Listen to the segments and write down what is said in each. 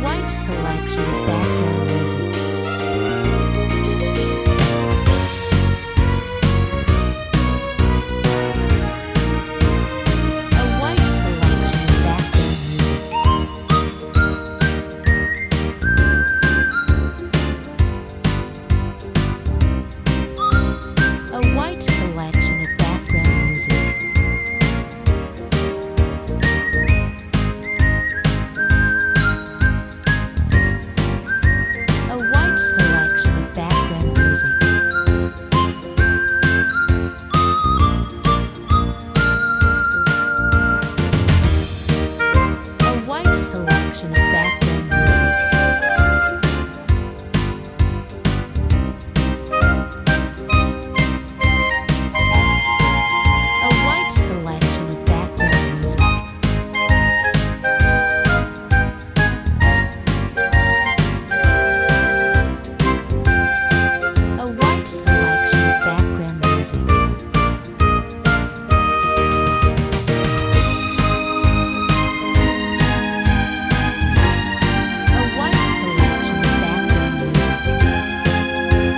wide selection of background music. A wide selection of background music. A wide selection of background music. A wide selection of background music. A wide selection of background music. A wide selection of background music. A wide selection of background music. A wide selection of background music.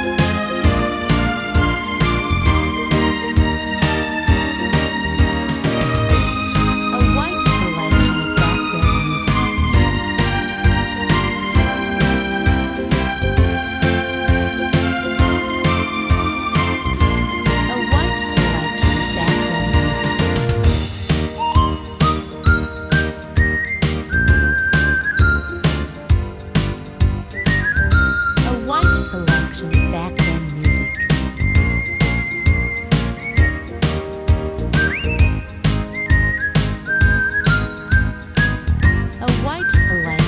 A wide selection of background music. A wide selection of background music. A wide selection of background music. A wide selection.